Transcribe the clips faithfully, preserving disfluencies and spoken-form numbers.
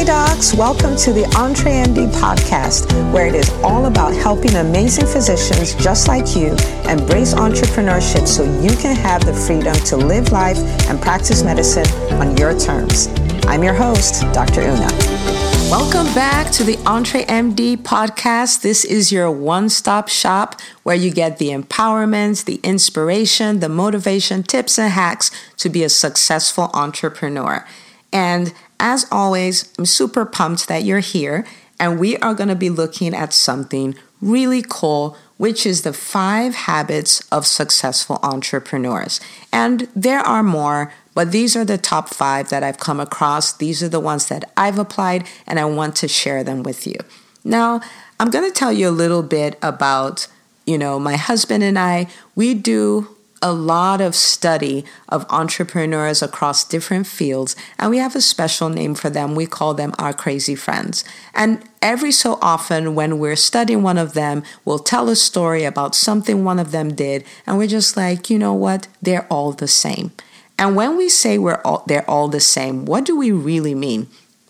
Hi docs, welcome to the EntreMD podcast, where it is all about helping amazing physicians just like you embrace entrepreneurship so you can have the freedom to live life and practice medicine on your terms. I'm your host, Doctor Una. Welcome back to the EntreMD podcast. This is your one-stop shop where you get the empowerment, the inspiration, the motivation, tips, and hacks to be a successful entrepreneur. And as always, I'm super pumped that you're here, and we are going to be looking at something really cool, which is the five habits of successful entrepreneurs. And there are more, but these are the top five that I've come across. These are the ones that I've applied, and I want to share them with you. Now, I'm going to tell you a little bit about, you know, my husband and I. We do a lot of study of entrepreneurs across different fields, and we have a special name for them. We call them our crazy friends. And every so often when we're studying one of them, we'll tell a story about something one of them did, and we're just like, you know what? They're all the same. And when we say we're all, they're all the same, what do we really mean?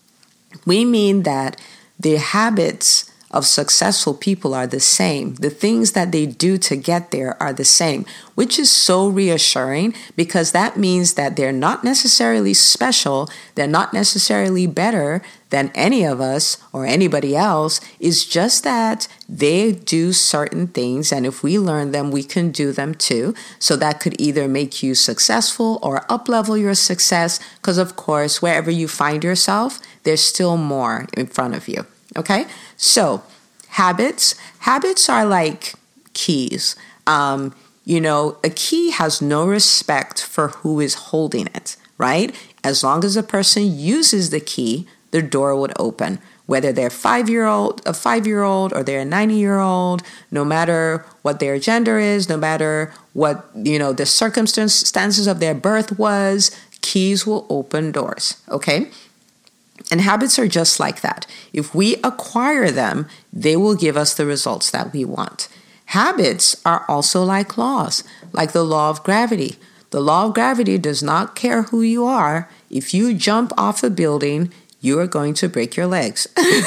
We mean that the habits of successful people are the same. The things that they do to get there are the same, which is so reassuring because that means that they're not necessarily special. They're not necessarily better than any of us or anybody else. It's just that they do certain things, and if we learn them, we can do them too. So that could either make you successful or up-level your success because, of course, wherever you find yourself, there's still more in front of you. Okay, so habits. Habits are like keys. Um, you know, a key has no respect for who is holding it, right? As long as a person uses the key, the door would open. Whether they're five-year-old, a five-year-old, or they're a ninety-year-old, no matter what their gender is, no matter what, you know, the circumstances of their birth was, keys will open doors, okay? And habits are just like that. If we acquire them, they will give us the results that we want. Habits are also like laws, like the law of gravity. The law of gravity does not care who you are. If you jump off a building, you are going to break your legs.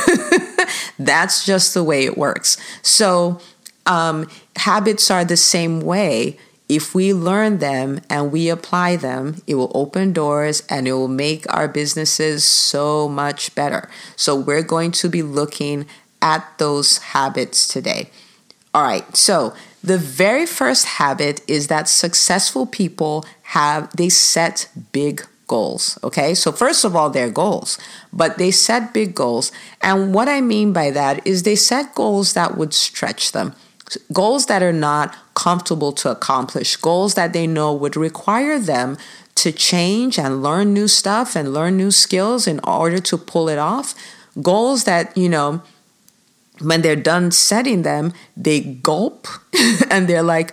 That's just the way it works. So um, habits are the same way. If we learn them and we apply them, it will open doors and it will make our businesses so much better. So we're going to be looking at those habits today. All right. So the very first habit is that successful people have, they set big goals. Okay. So first of all, they're goals, but they set big goals. And what I mean by that is they set goals that would stretch them. Goals that are not comfortable to accomplish, goals that they know would require them to change and learn new stuff and learn new skills in order to pull it off. Goals that, you know, when they're done setting them, they gulp and they're like,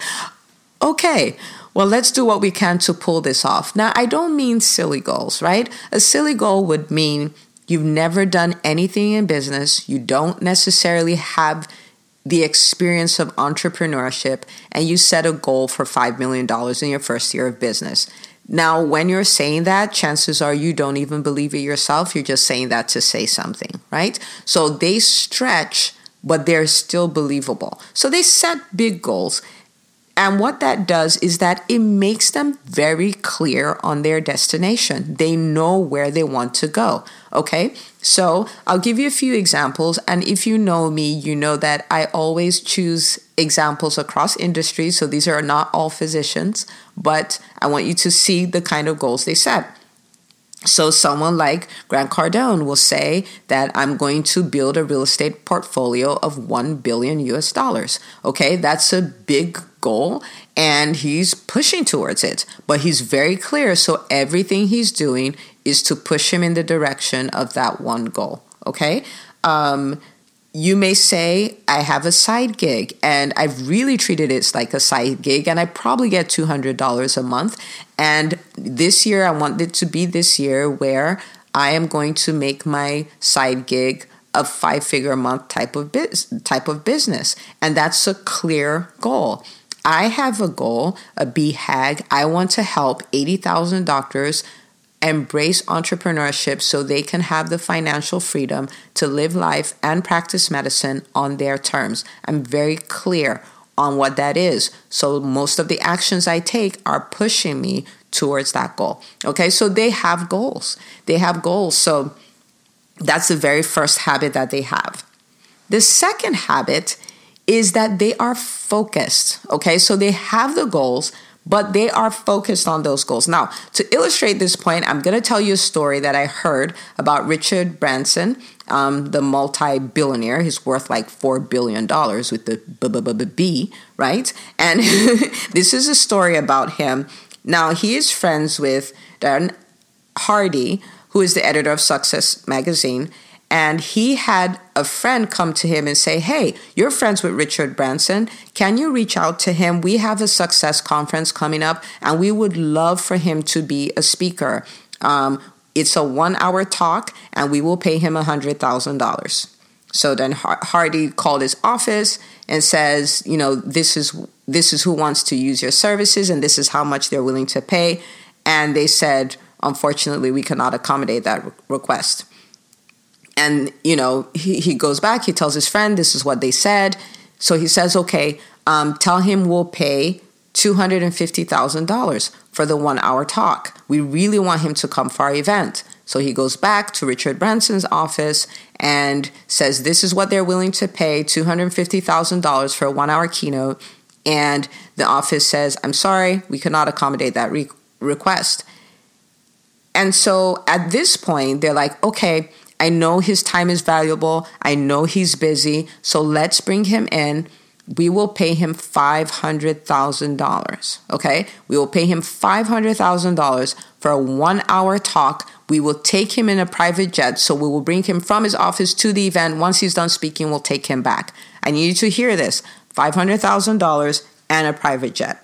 okay, well, let's do what we can to pull this off. Now, I don't mean silly goals, right? A silly goal would mean you've never done anything in business. You don't necessarily have the experience of entrepreneurship, and you set a goal for five million dollars in your first year of business. Now, when you're saying that, chances are you don't even believe it yourself. You're just saying that to say something, right? So they stretch, but they're still believable. So they set big goals. And what that does is that it makes them very clear on their destination. They know where they want to go. Okay, so I'll give you a few examples. And if you know me, you know that I always choose examples across industries. So these are not all physicians, but I want you to see the kind of goals they set. So someone like Grant Cardone will say that I'm going to build a real estate portfolio of one billion U S dollars. Okay, that's a big goal and he's pushing towards it, but he's very clear. So everything he's doing is to push him in the direction of that one goal. Okay. Um, You may say, I have a side gig and I've really treated it like a side gig and I probably get two hundred dollars a month. And this year, I want it to be this year where I am going to make my side gig a five-figure a month type of biz- type of business. And that's a clear goal. I have a goal, a B HAG. I want to help eighty thousand doctors embrace entrepreneurship so they can have the financial freedom to live life and practice medicine on their terms. I'm very clear on what that is. So most of the actions I take are pushing me towards that goal. Okay, so they have goals. They have goals. So that's the very first habit that they have. The second habit is that they are focused. Okay, so they have the goals, but they are focused on those goals. Now, to illustrate this point, I'm going to tell you a story that I heard about Richard Branson, um, the multi-billionaire. He's worth like four billion dollars with the B, right? And this is a story about him. Now, he is friends with Darren Hardy, who is the editor of Success Magazine. And he had a friend come to him and say, hey, you're friends with Richard Branson. Can you reach out to him? We have a success conference coming up, and we would love for him to be a speaker. Um, it's a one-hour talk, and we will pay him one hundred thousand dollars. So then Hardy called his office and says, you know, this is this is who wants to use your services, and this is how much they're willing to pay. And they said, unfortunately, we cannot accommodate that re- request. And, you know, he, he goes back, he tells his friend, this is what they said. So he says, okay, um, tell him we'll pay two hundred fifty thousand dollars for the one hour talk. We really want him to come for our event. So he goes back to Richard Branson's office and says, this is what they're willing to pay, two hundred fifty thousand dollars for a one hour keynote. And the office says, I'm sorry, we cannot accommodate that re- request. And so at this point, they're like, okay, I know his time is valuable. I know he's busy. So let's bring him in. We will pay him five hundred thousand dollars. Okay? We will pay him five hundred thousand dollars for a one hour talk. We will take him in a private jet. So we will bring him from his office to the event. Once he's done speaking, we'll take him back. I need you to hear this. five hundred thousand dollars and a private jet.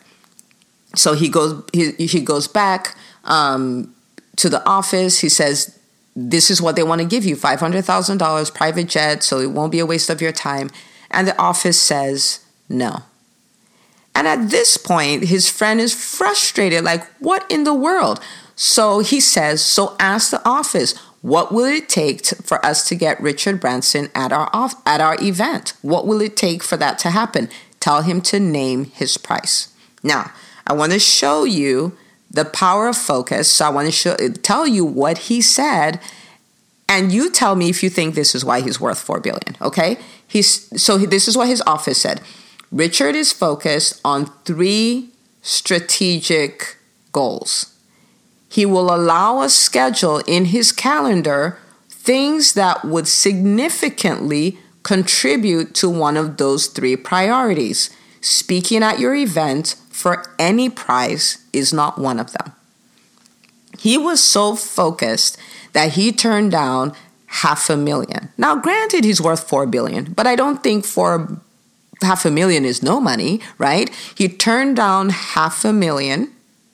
So he goes, he, he goes back um, to the office. He says, this is what they want to give you, five hundred thousand dollars, private jet, so it won't be a waste of your time. And the office says no. And at this point, his friend is frustrated, like, what in the world? So he says, so ask the office, what will it take to, for us to get Richard Branson at our off, at our event? What will it take for that to happen? Tell him to name his price. Now, I want to show you the power of focus. So I want to show, tell you what he said, and you tell me if you think this is why he's worth four billion dollars, okay? He's, so this is what his office said. Richard is focused on three strategic goals. He will allow us schedule in his calendar things that would significantly contribute to one of those three priorities. Speaking at your event for any price is not one of them. He was so focused that he turned down half a million. Now, granted, he's worth four billion dollars, but I don't think for half a million is no money, right? He turned down half a million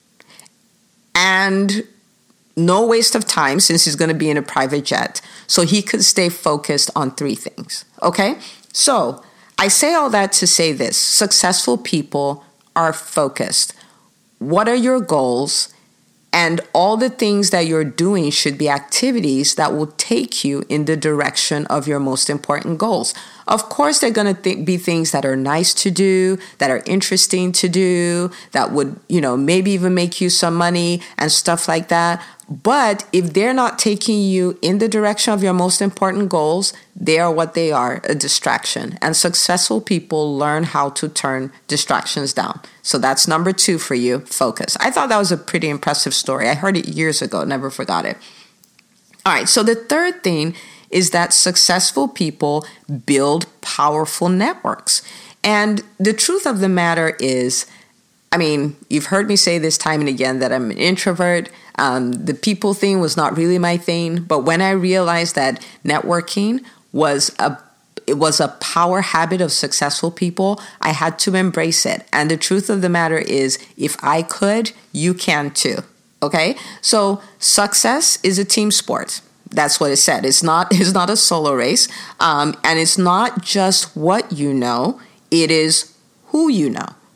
and no waste of time since he's going to be in a private jet. So he could stay focused on three things, okay? So I say all that to say this. Successful people are focused. What are your goals? And all the things that you're doing should be activities that will take you in the direction of your most important goals. Of course, they're going to th- be things that are nice to do, that are interesting to do, that would, you know, maybe even make you some money and stuff like that. But if they're not taking you in the direction of your most important goals, they are what they are, a distraction. And successful people learn how to turn distractions down. So that's number two for you, focus. I thought that was a pretty impressive story. I heard it years ago, never forgot it. All right, so the third thing is that successful people build powerful networks. And the truth of the matter is, I mean, you've heard me say this time and again that I'm an introvert. Um, the people thing was not really my thing. But when I realized that networking was a it was a power habit of successful people, I had to embrace it. And the truth of the matter is, if I could, you can too. Okay? So success is a team sport. That's what it said. It's not, it's not a solo race. Um, and it's not just what you know. It is who you know.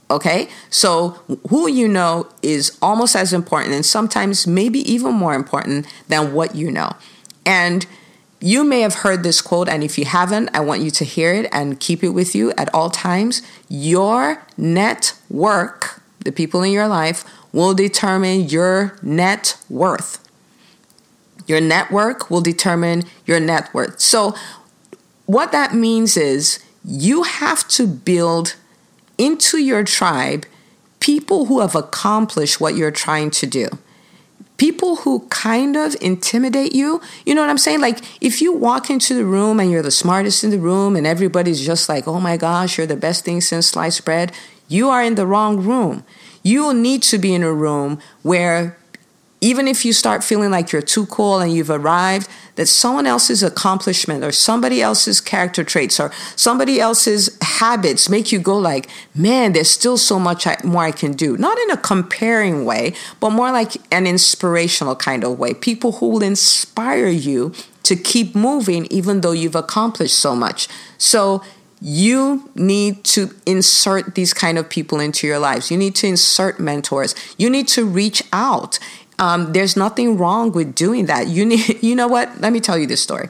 Okay, so who you know is almost as important, and sometimes maybe even more important than what you know. And you may have heard this quote, and if you haven't, I want you to hear it and keep it with you at all times. Your network, the people in your life, will determine your net worth. Your network will determine your net worth. So what that means is you have to build into your tribe people who have accomplished what you're trying to do. People who kind of intimidate you. You know what I'm saying? Like if you walk into the room and you're the smartest in the room and everybody's just like, oh my gosh, you're the best thing since sliced bread, you are in the wrong room. You will need to be in a room where even if you start feeling like you're too cool and you've arrived, that someone else's accomplishment or somebody else's character traits or somebody else's habits make you go like, man, there's still so much I, more I can do. Not in a comparing way, but more like an inspirational kind of way. People who will inspire you to keep moving even though you've accomplished so much. So you need to insert these kind of people into your lives. You need to insert mentors. You need to reach out. Um, there's nothing wrong with doing that. You need, you know what? Let me tell you this story.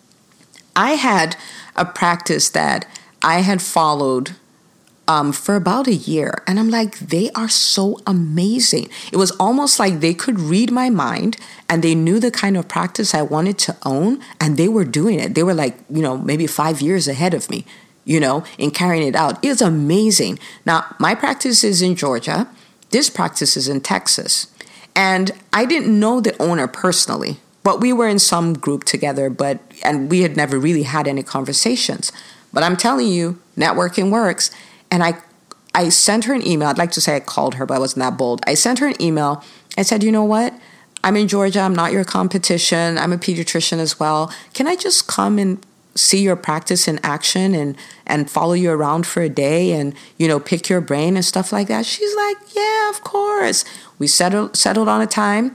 I had a practice that I had followed um, for about a year. And I'm like, they are so amazing. It was almost like they could read my mind and they knew the kind of practice I wanted to own. And they were doing it. They were like, you know, maybe five years ahead of me, you know, in carrying it out. It was amazing. Now, my practice is in Georgia. This practice is in Texas. And I didn't know the owner personally, but we were in some group together, but and we had never really had any conversations. But I'm telling you, networking works. And I I sent her an email. I'd like to say I called her, but I wasn't that bold. I sent her an email. I said, you know what? I'm in Georgia. I'm not your competition. I'm a pediatrician as well. Can I just come and see your practice in action and, and follow you around for a day and, you know, pick your brain and stuff like that? She's like, yeah, of course. We settled settled on a time.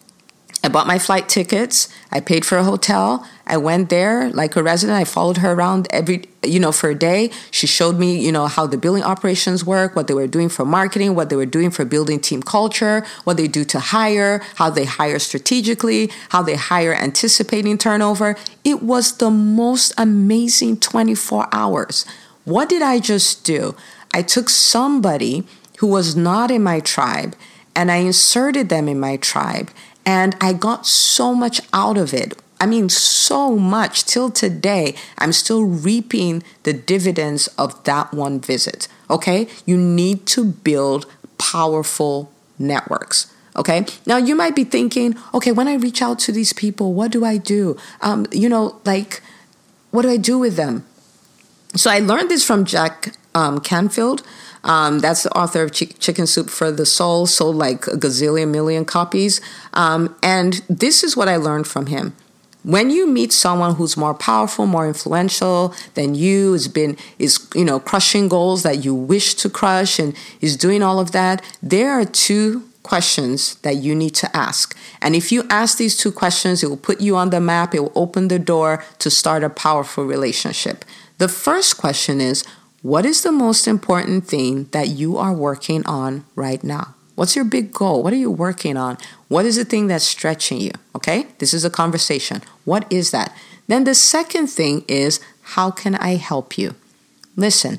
I bought my flight tickets. I paid for a hotel. I went there like a resident. I followed her around every, you know, for a day. She showed me, you know, how the building operations work, what they were doing for marketing, what they were doing for building team culture, what they do to hire, how they hire strategically, how they hire anticipating turnover. It was the most amazing twenty-four hours. What did I just do? I took somebody who was not in my tribe and I inserted them in my tribe. And I got so much out of it. I mean, so much. Till today, I'm still reaping the dividends of that one visit. Okay? You need to build powerful networks. Okay? Now, you might be thinking, okay, when I reach out to these people, what do I do? Um, you know, like, what do I do with them? So I learned this from Jack um, Canfield. Um, that's the author of Ch- Chicken Soup for the Soul, sold like a gazillion million copies. Um, and this is what I learned from him. When you meet someone who's more powerful, more influential than you, has been, is, you know, crushing goals that you wish to crush and is doing all of that, there are two questions that you need to ask. And if you ask these two questions, it will put you on the map. It will open the door to start a powerful relationship. The first question is, what is the most important thing that you are working on right now? What's your big goal? What are you working on? What is the thing that's stretching you? Okay, this is a conversation. What is that? Then the second thing is, how can I help you? Listen,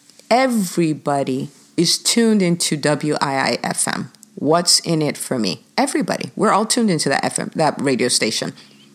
everybody is tuned into W I I F M. What's in it for me? Everybody. We're all tuned into that F M, that radio station.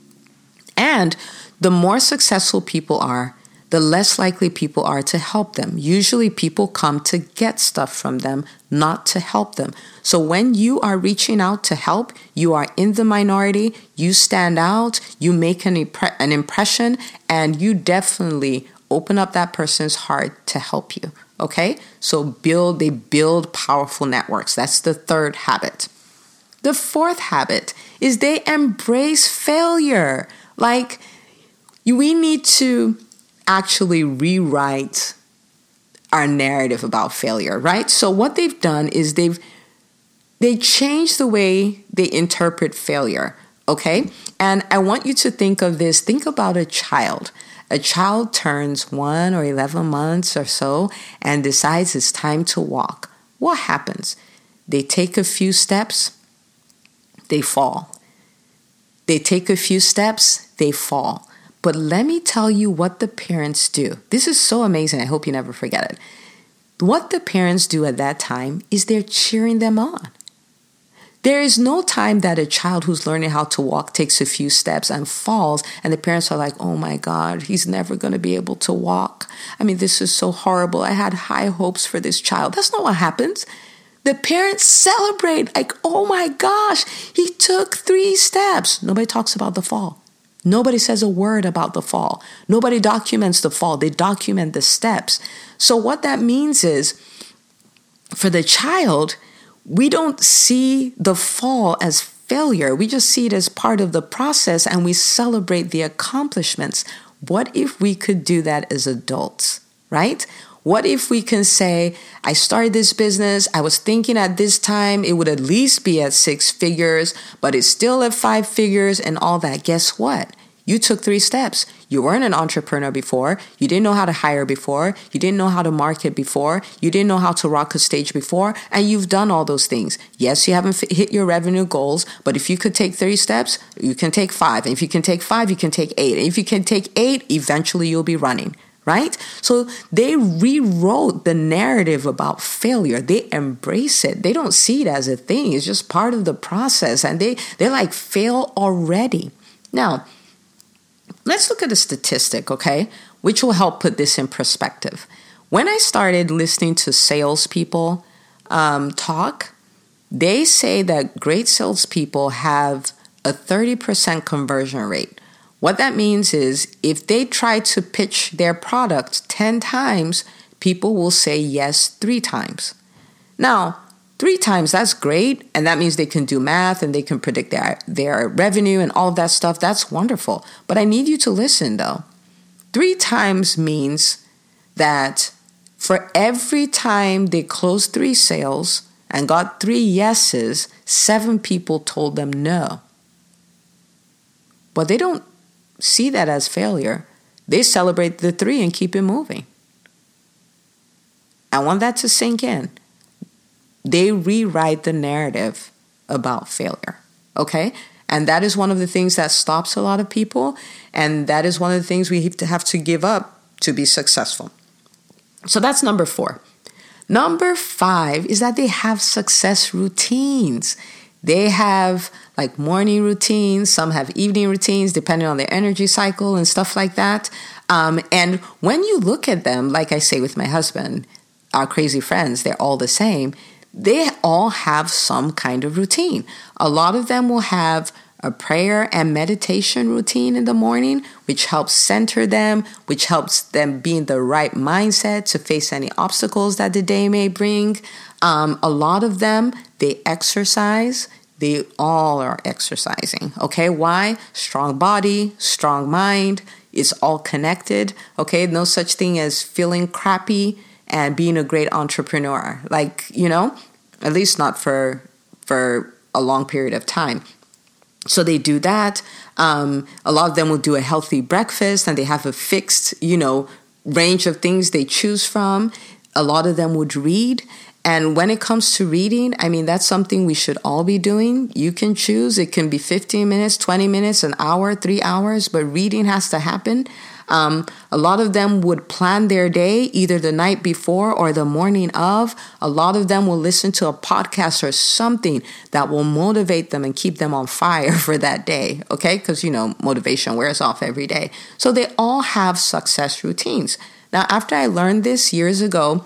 And the more successful people are, the less likely people are to help them. Usually people come to get stuff from them, not to help them. So when you are reaching out to help, you are in the minority, you stand out, you make an, impre- an impression, and you definitely open up that person's heart to help you. Okay? So build, they build powerful networks. That's the third habit. The fourth habit is they embrace failure. Like, we need to actually rewrite our narrative about failure, right? So what they've done is they've they changed the way they interpret failure, okay? And I want you to think of this. Think about a child. A child turns one or eleven months or so and decides it's time to walk. What happens? They take a few steps, they fall. They take a few steps, they fall. But let me tell you what the parents do. This is so amazing. I hope you never forget it. What the parents do at that time is they're cheering them on. There is no time that a child who's learning how to walk takes a few steps and falls, and the parents are like, oh my God, he's never going to be able to walk. I mean, this is so horrible. I had high hopes for this child. That's not what happens. The parents celebrate, like, oh my gosh, he took three steps. Nobody talks about the fall. Nobody says a word about the fall. Nobody documents the fall. They document the steps. So what that means is, for the child, we don't see the fall as failure. We just see it as part of the process, and we celebrate the accomplishments. What if we could do that as adults, right? What if we can say, I started this business, I was thinking at this time it would at least be at six figures, but it's still at five figures and all that. Guess what? You took three steps. You weren't an entrepreneur before. You didn't know how to hire before. You didn't know how to market before. You didn't know how to rock a stage before. And you've done all those things. Yes, you haven't hit your revenue goals, but if you could take three steps, you can take five. And if you can take five, you can take eight. And if you can take eight, eventually you'll be running. Right? So they rewrote the narrative about failure. They embrace it. They don't see it as a thing. It's just part of the process. And they, they're like, fail already. Now, let's look at a statistic, okay, which will help put this in perspective. When I started listening to salespeople um, talk, they say that great salespeople have a thirty percent conversion rate. What that means is if they try to pitch their product ten times, people will say yes three times. Now, three times, that's great. And that means they can do math and they can predict their, their revenue and all of that stuff. That's wonderful. But I need you to listen, though. Three times means that for every time they closed three sales and got three yeses, seven people told them no. But they don't see that as failure. They celebrate the three and keep it moving. I want that to sink in. They rewrite the narrative about failure, okay? And that is one of the things that stops a lot of people, and that is one of the things we have to have to give up to be successful. So that's number four. Number five is that they have success routines. They have like morning routines, some have evening routines, depending on their energy cycle and stuff like that. Um, and when you look at them, like I say with my husband, our crazy friends, they're all the same. They all have some kind of routine. A lot of them will have a prayer and meditation routine in the morning, which helps center them, which helps them be in the right mindset to face any obstacles that the day may bring. Um, a lot of them, they exercise. They all are exercising. Okay, why? Strong body, strong mind. It's all connected. Okay, no such thing as feeling crappy and being a great entrepreneur. Like, you know, at least not for for a long period of time. So they do that. Um, a lot of them will do a healthy breakfast and they have a fixed, you know, range of things they choose from. A lot of them would read. And when it comes to reading, I mean, that's something we should all be doing. You can choose. It can be fifteen minutes, twenty minutes, an hour, three hours, but reading has to happen. Um, a lot of them would plan their day either the night before or the morning of. A lot of them will listen to a podcast or something that will motivate them and keep them on fire for that day, okay? Because, you know, motivation wears off every day. So they all have success routines. Now, after I learned this years ago,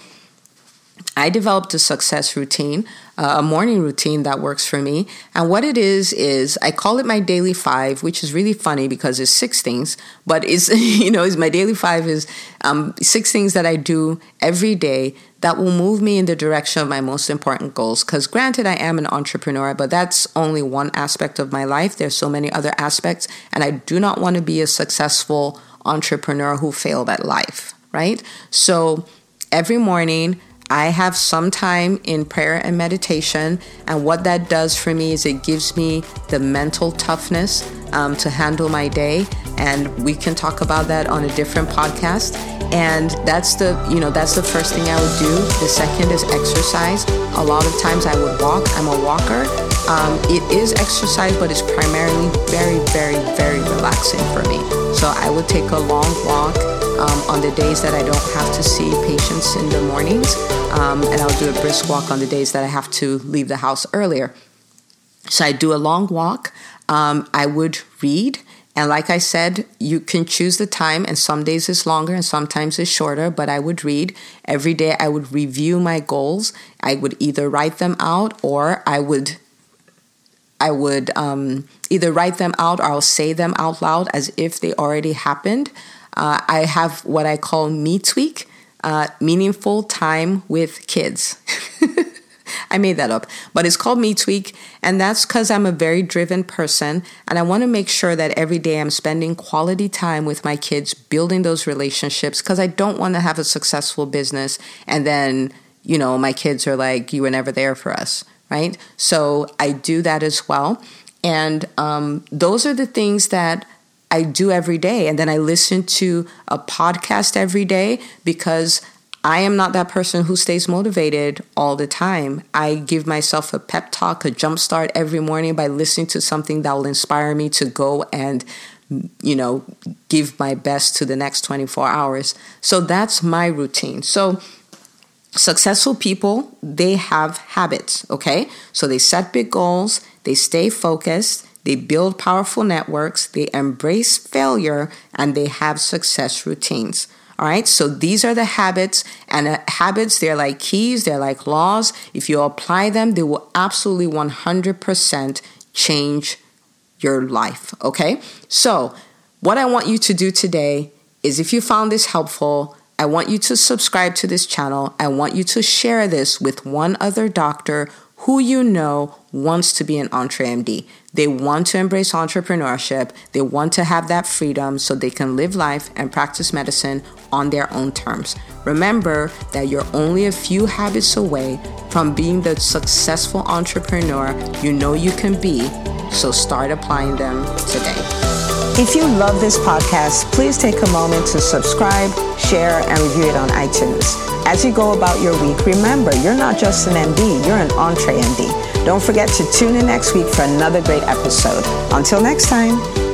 I developed a success routine, uh, a morning routine that works for me. And what it is, is I call it my daily five, which is really funny because it's six things. But it's, you know, is my daily five is um, six things that I do every day that will move me in the direction of my most important goals. Because granted, I am an entrepreneur, but that's only one aspect of my life. There's so many other aspects. And I do not want to be a successful entrepreneur who failed at life, right? So every morning, I have some time in prayer and meditation, and what that does for me is it gives me the mental toughness um, to handle my day. And we can talk about that on a different podcast. And that's the, you know, that's the first thing I would do. The second is exercise. A lot of times I would walk. I'm a walker. Um, it is exercise, but it's primarily very, very, very relaxing for me. So I would take a long walk um, on the days that I don't have to see patients in the mornings. Um, and I'll do a brisk walk on the days that I have to leave the house earlier. So I do a long walk. Um, I would read. And like I said, you can choose the time, and some days it's longer and sometimes it's shorter, but I would read. Every day I would review my goals. I would either write them out or I would I would um, either write them out or I'll say them out loud as if they already happened. Uh, I have what I call Me Tweak, uh, meaningful time with kids. I made that up, but it's called Me Tweak, and that's because I'm a very driven person, and I want to make sure that every day I'm spending quality time with my kids, building those relationships, because I don't want to have a successful business, and then, you know, my kids are like, you were never there for us, right? So I do that as well, and um, those are the things that I do every day, and then I listen to a podcast every day because I am not that person who stays motivated all the time. I give myself a pep talk, a jump start every morning by listening to something that will inspire me to go and, you know, give my best to the next twenty-four hours. So that's my routine. So successful people, they have habits, okay? So they set big goals, they stay focused, they build powerful networks, they embrace failure, and they have success routines. All right, so these are the habits, and uh, habits, they're like keys, they're like laws. If you apply them, they will absolutely one hundred percent change your life, okay? So what I want you to do today is, if you found this helpful, I want you to subscribe to this channel. I want you to share this with one other doctor who you know wants to be an EntreMD. They want to embrace entrepreneurship. They want to have that freedom so they can live life and practice medicine on their own terms. Remember that you're only a few habits away from being the successful entrepreneur you know you can be, so start applying them today. If you love this podcast, please take a moment to subscribe, share, and review it on iTunes. As you go about your week, remember, you're not just an M D, you're an EntreMD. Don't forget to tune in next week for another great episode. Until next time.